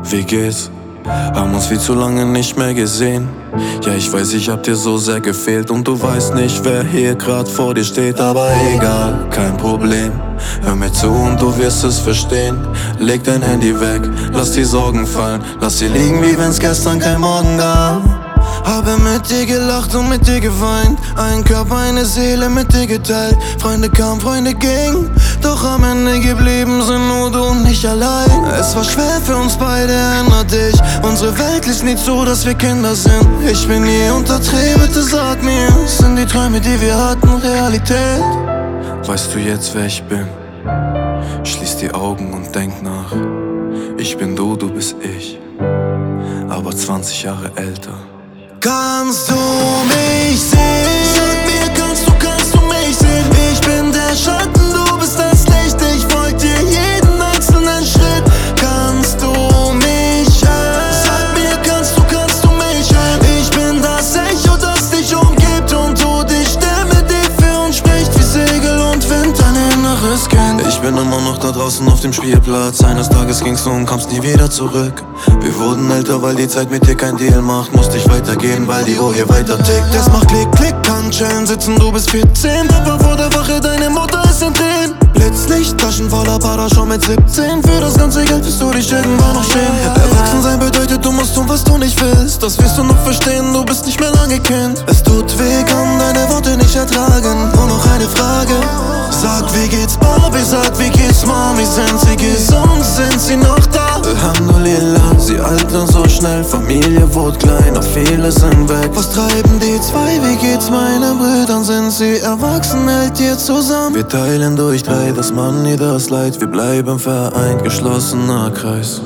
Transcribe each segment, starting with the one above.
Wie geht's? Haben uns viel zu lange nicht mehr gesehen. Ja, ich weiß, ich hab dir so sehr gefehlt und du weißt nicht, wer hier grad vor dir steht. Aber egal, kein Problem. Hör mir zu und du wirst es verstehen. Leg dein Handy weg, lass die Sorgen fallen. Lass sie liegen, wie wenn's gestern kein Morgen gab. Habe mit dir gelacht und mit dir geweint. Ein Körper, eine Seele mit dir geteilt. Freunde kamen, Freunde gingen. Doch am Ende geblieben sind nur du und ich allein. Es war schwer für uns beide, erinner dich. Unsere Welt ist nicht so, dass wir Kinder sind. Ich bin nie untertrieben, bitte sag mir, sind die Träume, die wir hatten, Realität? Weißt du jetzt, wer ich bin? Schließ die Augen und denk nach. Ich bin du, du bist ich, aber 20 Jahre älter. Kannst du mich sehen? Sag mir, kannst du mich sehen? Ich bin der Schatten, du bist das Licht. Ich folg dir jeden einzelnen Schritt. Kannst du mich hören? Sag mir, kannst du mich hören? Ich bin das Echo, das dich umgibt und du die Stimme, die für uns spricht, wie Segel und Wind dein inneres Kind. Ich bin immer noch da draußen auf dem Spielplatz. Eines Tages gingst du und kamst nie wieder zurück. Wir wurden älter, weil die Zeit mit dir kein Deal macht. Musste ich weitergehen, weil die Uhr hier weiter tickt. Es macht Klick, Klick, kann chillen, sitzen, du bist 14. Papa vor der Wache, deine Mutter ist in Tränen. Blitzlicht, Taschen voller Para, schon mit 17. Für das ganze Geld wirst du dich irgendwann noch schämen. Erwachsen sein bedeutet, du musst tun, was du nicht willst. Das wirst du noch verstehen, du bist nicht mehr lange Kind. Es tut weh, kann deine Worte nicht ertragen. Nur noch eine Frage. Sag, wie geht's Barbie, sag, wie geht's Mami? Sind sie gesund, sind sie noch da? Alhamdulillah, sie altern so schnell. Familie wurde kleiner, viele sind weg. Was treiben die zwei, wie geht's meinen Brüdern? Sind sie erwachsen, hält ihr zusammen? Wir teilen durch 3 das Money, das Leid. Wir bleiben vereint, geschlossener Kreis.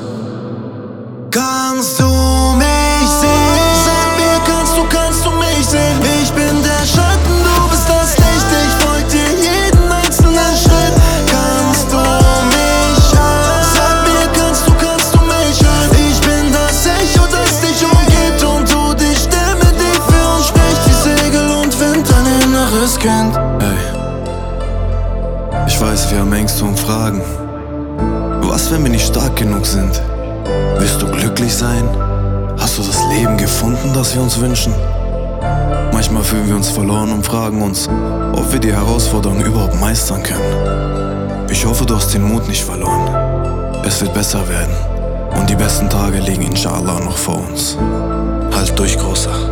Kannst du mich sehen? Sag mir, kannst du mich sehen? Ich bin der Schatten, du bist das Licht. Ich folg dir jeden einzelnen Schritt. Kannst du mich hören? Sag mir, kannst du mich hören? Ich bin das Echo, das dich umgibt und du die Stimme, die für uns spricht, wie Segel und Wind, dein inneres Kind. Hey, ich weiß, wir haben Ängste und Fragen. Was, wenn wir nicht stark genug sind? Wirst du glücklich sein? Hast du das Leben gefunden, das wir uns wünschen? Manchmal fühlen wir uns verloren und fragen uns, ob wir die Herausforderungen überhaupt meistern können. Ich hoffe, du hast den Mut nicht verloren. Es wird besser werden und die besten Tage liegen inshallah noch vor uns. Halt durch, Großer.